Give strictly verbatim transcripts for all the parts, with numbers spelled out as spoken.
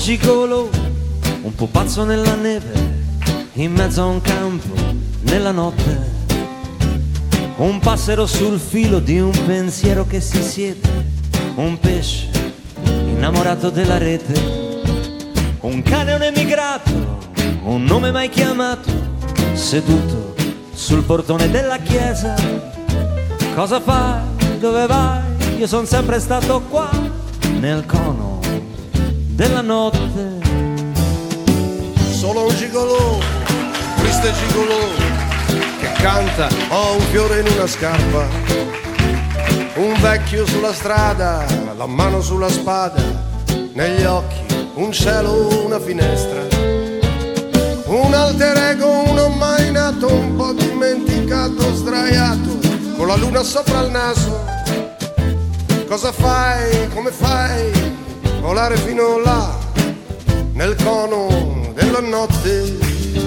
gigolo, un pupazzo nella neve, in mezzo a un campo, nella notte. Un passero sul filo di un pensiero che si siede, un pesce innamorato della rete, un cane, un emigrato, un nome mai chiamato, seduto sul portone della chiesa. Cosa fai? Dove vai? Io son sempre stato qua, nel cono della notte. Solo un gigolò, triste gigolò, che canta, ho un fiore in una scarpa, un vecchio sulla strada, la mano sulla spada, negli occhi un cielo, una finestra, un alter ego, uno mai nato, un po' dimenticato, sdraiato, con la luna sopra il naso. Cosa fai? Come fai? Volare fino là, nel cono della notte.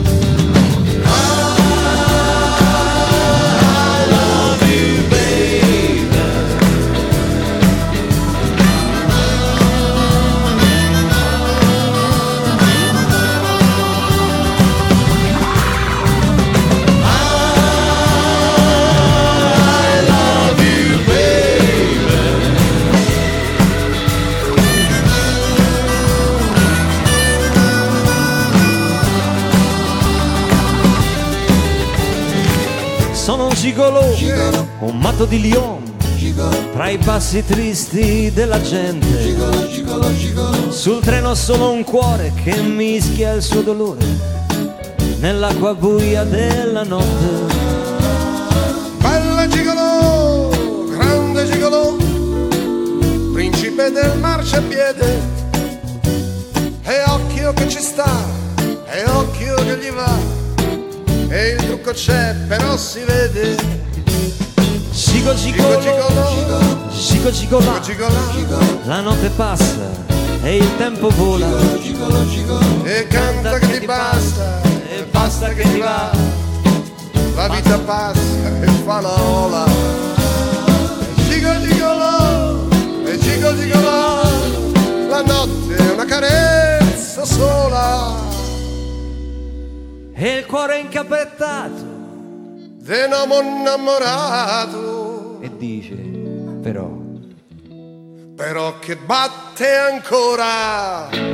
Sono un gigolò, un matto di Lyon, tra i passi tristi della gente. Sul treno solo un cuore che mischia il suo dolore nell'acqua buia della notte. Bella gigolò, grande gigolò, principe del marciapiede, e occhio che ci sta, e occhio che gli va, e il trucco c'è, però si vede. Gigo gigolo, gigo gigola, la notte passa e il tempo vola, e canta che ti basta, e basta che ti va, la vita passa e fa la ola. Gigo gigolo, e gigo gigolo, la notte è una carezza sola, e il cuore incappettato d'un uomo innamorato, e dice però però che batte ancora.